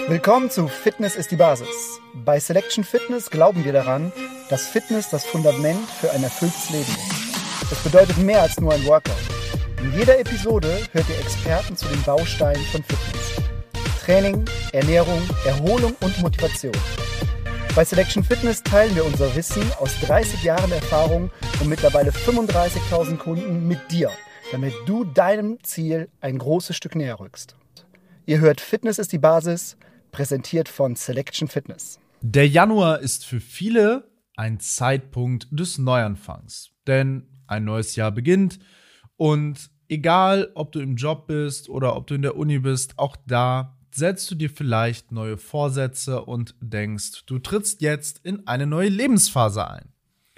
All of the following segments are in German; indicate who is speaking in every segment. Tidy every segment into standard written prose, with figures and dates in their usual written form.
Speaker 1: Willkommen zu Fitness ist die Basis. Bei Selection Fitness glauben wir daran, dass Fitness das Fundament für ein erfülltes Leben ist. Das bedeutet mehr als nur ein Workout. In jeder Episode hört ihr Experten zu den Bausteinen von Fitness. Training, Ernährung, Erholung und Motivation. Bei Selection Fitness teilen wir unser Wissen aus 30 Jahren Erfahrung und mittlerweile 35.000 Kunden mit dir, damit du deinem Ziel ein großes Stück näher rückst. Ihr hört Fitness ist die Basis, präsentiert von Selection Fitness.
Speaker 2: Der Januar ist für viele ein Zeitpunkt des Neuanfangs, denn ein neues Jahr beginnt und egal, ob du im Job bist oder ob du in der Uni bist, auch da setzt du dir vielleicht neue Vorsätze und denkst, du trittst jetzt in eine neue Lebensphase ein.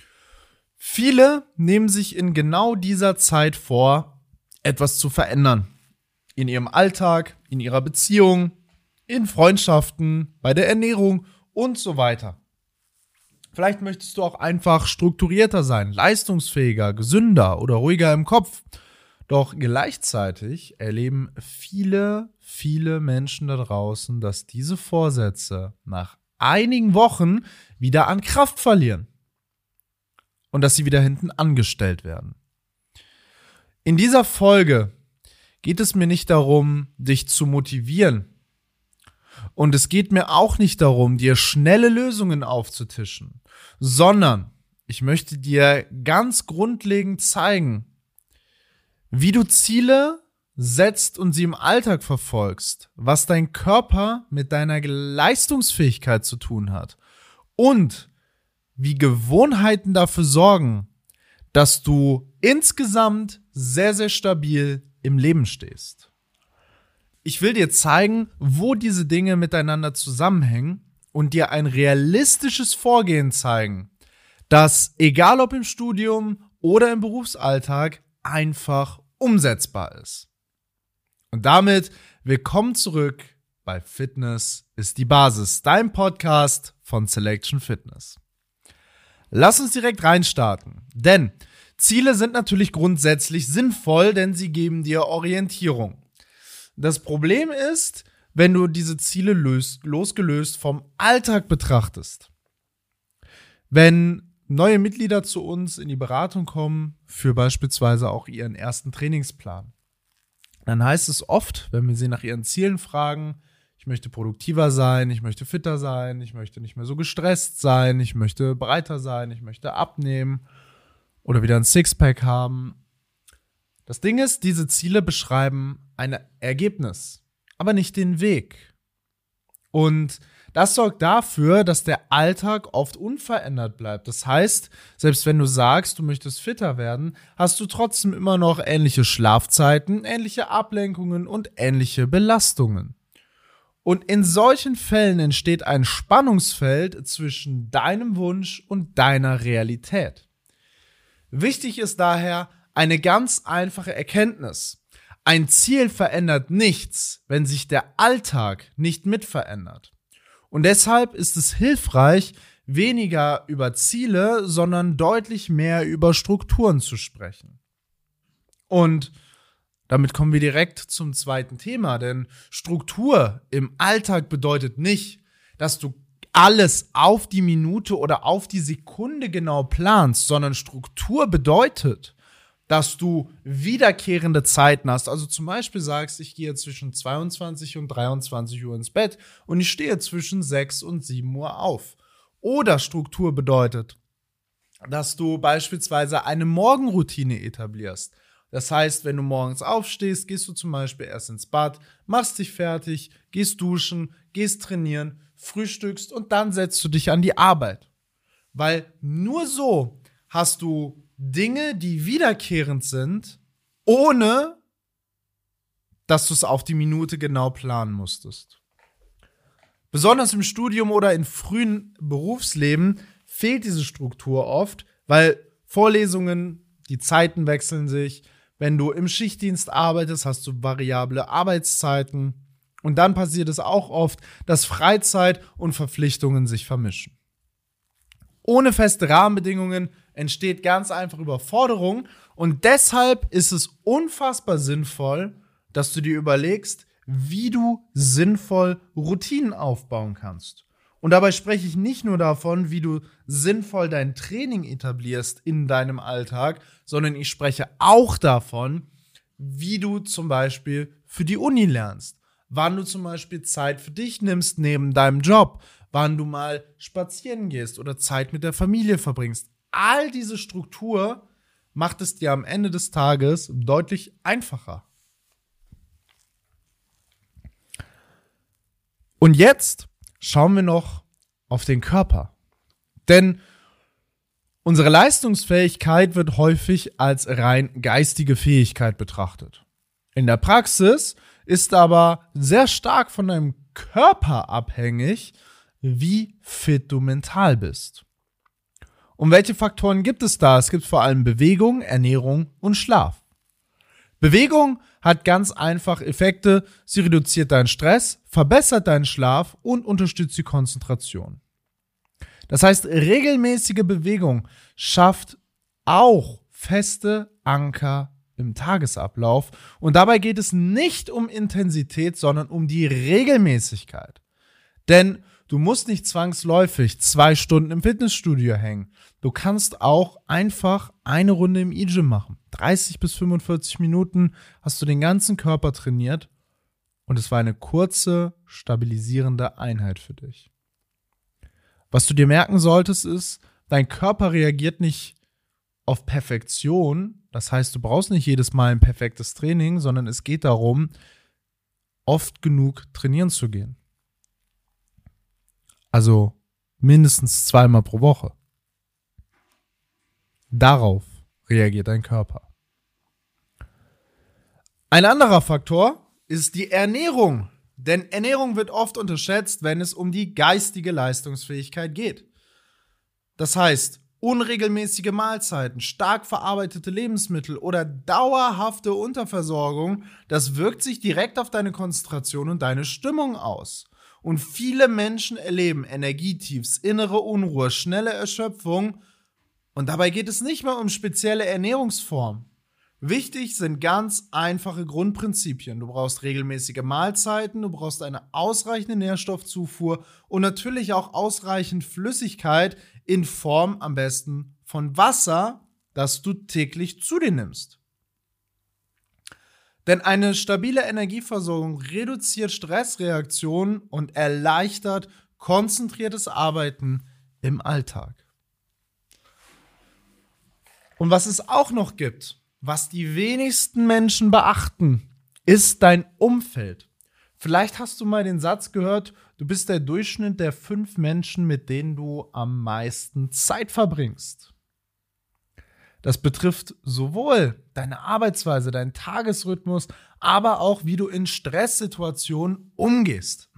Speaker 2: Viele nehmen sich in genau dieser Zeit vor, etwas zu verändern. In ihrem Alltag, in ihrer Beziehung, in Freundschaften, bei der Ernährung und so weiter. Vielleicht möchtest du auch einfach strukturierter sein, leistungsfähiger, gesünder oder ruhiger im Kopf. Doch gleichzeitig erleben viele Menschen da draußen, dass diese Vorsätze nach einigen Wochen wieder an Kraft verlieren und dass sie wieder hinten angestellt werden. In dieser Folge geht es mir nicht darum, dich zu motivieren. Und es geht mir auch nicht darum, dir schnelle Lösungen aufzutischen, sondern ich möchte dir ganz grundlegend zeigen, wie du Ziele setzt und sie im Alltag verfolgst, was dein Körper mit deiner Leistungsfähigkeit zu tun hat und wie Gewohnheiten dafür sorgen, dass du insgesamt sehr, sehr stabil im Leben stehst. Ich will dir zeigen, wo diese Dinge miteinander zusammenhängen und dir ein realistisches Vorgehen zeigen, das, egal ob im Studium oder im Berufsalltag, einfach umsetzbar ist. Und damit willkommen zurück bei Fitness ist die Basis, dein Podcast von Selection Fitness. Lass uns direkt reinstarten, denn Ziele sind natürlich grundsätzlich sinnvoll, denn sie geben dir Orientierung. Das Problem ist, wenn du diese Ziele losgelöst vom Alltag betrachtest. Wenn neue Mitglieder zu uns in die Beratung kommen, für beispielsweise auch ihren ersten Trainingsplan, dann heißt es oft, wenn wir sie nach ihren Zielen fragen, ich möchte produktiver sein, ich möchte fitter sein, ich möchte nicht mehr so gestresst sein, ich möchte breiter sein, ich möchte abnehmen oder wieder ein Sixpack haben. Das Ding ist, diese Ziele beschreiben ein Ergebnis, aber nicht den Weg. Und das sorgt dafür, dass der Alltag oft unverändert bleibt. Das heißt, selbst wenn du sagst, du möchtest fitter werden, hast du trotzdem immer noch ähnliche Schlafzeiten, ähnliche Ablenkungen und ähnliche Belastungen. Und in solchen Fällen entsteht ein Spannungsfeld zwischen deinem Wunsch und deiner Realität. Wichtig ist daher eine ganz einfache Erkenntnis. Ein Ziel verändert nichts, wenn sich der Alltag nicht mit verändert. Und deshalb ist es hilfreich, weniger über Ziele, sondern deutlich mehr über Strukturen zu sprechen. Und damit kommen wir direkt zum zweiten Thema, denn Struktur im Alltag bedeutet nicht, dass du alles auf die Minute oder auf die Sekunde genau planst, sondern Struktur bedeutet, dass du wiederkehrende Zeiten hast. Also zum Beispiel sagst, ich gehe zwischen 22 und 23 Uhr ins Bett und ich stehe zwischen 6 und 7 Uhr auf. Oder Struktur bedeutet, dass du beispielsweise eine Morgenroutine etablierst. Das heißt, wenn du morgens aufstehst, gehst du zum Beispiel erst ins Bad, machst dich fertig, gehst duschen, gehst trainieren, frühstückst und dann setzt du dich an die Arbeit. Weil nur so hast du Dinge, die wiederkehrend sind, ohne dass du es auf die Minute genau planen musstest. Besonders im Studium oder in frühen Berufsleben fehlt diese Struktur oft, weil Vorlesungen, die Zeiten wechseln sich. Wenn du im Schichtdienst arbeitest, hast du variable Arbeitszeiten. Und dann passiert es auch oft, dass Freizeit und Verpflichtungen sich vermischen. Ohne feste Rahmenbedingungen entsteht ganz einfach Überforderung und deshalb ist es unfassbar sinnvoll, dass du dir überlegst, wie du sinnvoll Routinen aufbauen kannst. Und dabei spreche ich nicht nur davon, wie du sinnvoll dein Training etablierst in deinem Alltag, sondern ich spreche auch davon, wie du zum Beispiel für die Uni lernst, wann du zum Beispiel Zeit für dich nimmst neben deinem Job, wann du mal spazieren gehst oder Zeit mit der Familie verbringst. All diese Struktur macht es dir am Ende des Tages deutlich einfacher. Und jetzt schauen wir noch auf den Körper. Denn unsere Leistungsfähigkeit wird häufig als rein geistige Fähigkeit betrachtet. In der Praxis ist aber sehr stark von deinem Körper abhängig, wie fit du mental bist. Und welche Faktoren gibt es da? Es gibt vor allem Bewegung, Ernährung und Schlaf. Bewegung hat ganz einfach Effekte. Sie reduziert deinen Stress, verbessert deinen Schlaf und unterstützt die Konzentration. Das heißt, regelmäßige Bewegung schafft auch feste Anker im Tagesablauf. Und dabei geht es nicht um Intensität, sondern um die Regelmäßigkeit. Denn du musst nicht zwangsläufig 2 Stunden im Fitnessstudio hängen. Du kannst auch einfach eine Runde im E-Gym machen. 30 bis 45 Minuten hast du den ganzen Körper trainiert und es war eine kurze, stabilisierende Einheit für dich. Was du dir merken solltest ist, dein Körper reagiert nicht auf Perfektion. Das heißt, du brauchst nicht jedes Mal ein perfektes Training, sondern es geht darum, oft genug trainieren zu gehen. Also mindestens 2-mal pro Woche. Darauf reagiert dein Körper. Ein anderer Faktor ist die Ernährung. Denn Ernährung wird oft unterschätzt, wenn es um die geistige Leistungsfähigkeit geht. Das heißt, unregelmäßige Mahlzeiten, stark verarbeitete Lebensmittel oder dauerhafte Unterversorgung, das wirkt sich direkt auf deine Konzentration und deine Stimmung aus. Und viele Menschen erleben Energietiefs, innere Unruhe, schnelle Erschöpfung. Und dabei geht es nicht mehr um spezielle Ernährungsformen. Wichtig sind ganz einfache Grundprinzipien. Du brauchst regelmäßige Mahlzeiten, du brauchst eine ausreichende Nährstoffzufuhr und natürlich auch ausreichend Flüssigkeit in Form am besten von Wasser, das du täglich zu dir nimmst. Denn eine stabile Energieversorgung reduziert Stressreaktionen und erleichtert konzentriertes Arbeiten im Alltag. Und was es auch noch gibt, was die wenigsten Menschen beachten, ist dein Umfeld. Vielleicht hast du mal den Satz gehört, du bist der Durchschnitt der 5 Menschen, mit denen du am meisten Zeit verbringst. Das betrifft sowohl deine Arbeitsweise, deinen Tagesrhythmus, aber auch, wie du in Stresssituationen umgehst.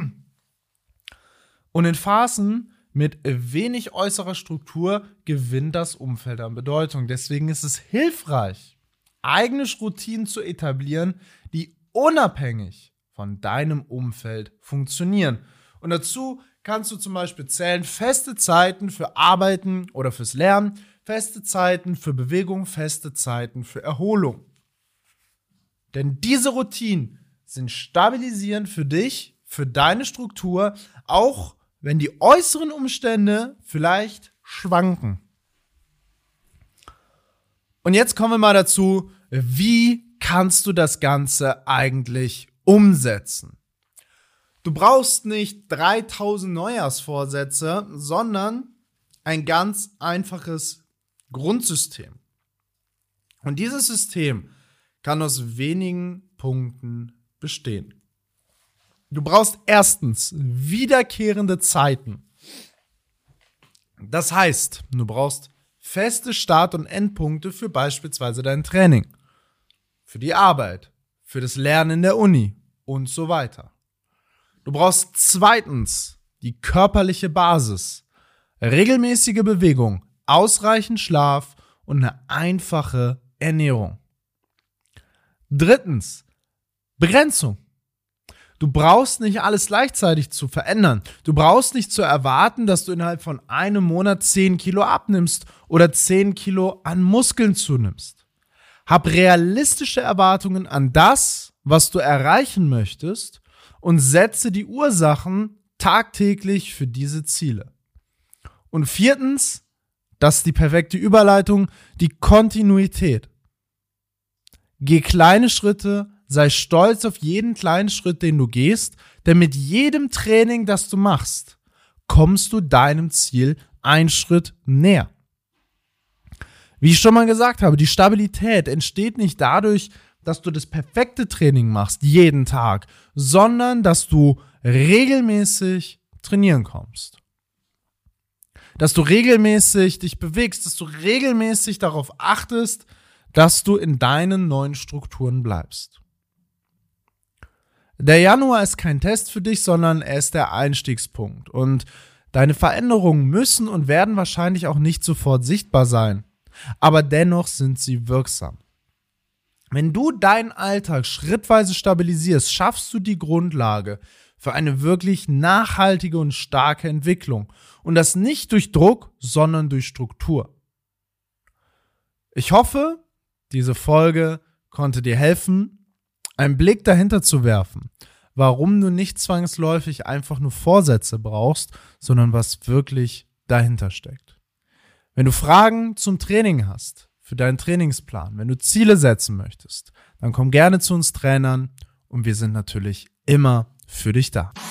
Speaker 2: Und in Phasen mit wenig äußerer Struktur gewinnt das Umfeld an Bedeutung. Deswegen ist es hilfreich, eigene Routinen zu etablieren, die unabhängig von deinem Umfeld funktionieren. Und dazu kannst du zum Beispiel zählen feste Zeiten für Arbeiten oder fürs Lernen, feste Zeiten für Bewegung, feste Zeiten für Erholung. Denn diese Routinen sind stabilisierend für dich, für deine Struktur, auch wenn die äußeren Umstände vielleicht schwanken. Und jetzt kommen wir mal dazu, wie kannst du das Ganze eigentlich umsetzen? Du brauchst nicht 3000 Neujahrsvorsätze, sondern ein ganz einfaches Grundsystem. Und dieses System kann aus wenigen Punkten bestehen. Du brauchst erstens wiederkehrende Zeiten. Das heißt, du brauchst feste Start- und Endpunkte für beispielsweise dein Training, für die Arbeit, für das Lernen in der Uni und so weiter. Du brauchst zweitens die körperliche Basis, regelmäßige Bewegung, ausreichend Schlaf und eine einfache Ernährung. Drittens, Begrenzung. Du brauchst nicht alles gleichzeitig zu verändern. Du brauchst nicht zu erwarten, dass du innerhalb von einem Monat 10 Kilo abnimmst oder 10 Kilo an Muskeln zunimmst. Hab realistische Erwartungen an das, was du erreichen möchtest und setze die Ursachen tagtäglich für diese Ziele. Und 4, das ist die perfekte Überleitung, die Kontinuität. Geh kleine Schritte, sei stolz auf jeden kleinen Schritt, den du gehst, denn mit jedem Training, das du machst, kommst du deinem Ziel einen Schritt näher. Wie ich schon mal gesagt habe, die Stabilität entsteht nicht dadurch, dass du das perfekte Training machst, jeden Tag, sondern dass du regelmäßig trainieren kommst. Dass du regelmäßig dich bewegst, dass du regelmäßig darauf achtest, dass du in deinen neuen Strukturen bleibst. Der Januar ist kein Test für dich, sondern er ist der Einstiegspunkt. Und deine Veränderungen müssen und werden wahrscheinlich auch nicht sofort sichtbar sein. Aber dennoch sind sie wirksam. Wenn du deinen Alltag schrittweise stabilisierst, schaffst du die Grundlage für eine wirklich nachhaltige und starke Entwicklung. Und das nicht durch Druck, sondern durch Struktur. Ich hoffe, diese Folge konnte dir helfen, einen Blick dahinter zu werfen, warum du nicht zwangsläufig einfach nur Vorsätze brauchst, sondern was wirklich dahinter steckt. Wenn du Fragen zum Training hast, für deinen Trainingsplan, wenn du Ziele setzen möchtest, dann komm gerne zu uns Trainern und wir sind natürlich immer für dich da.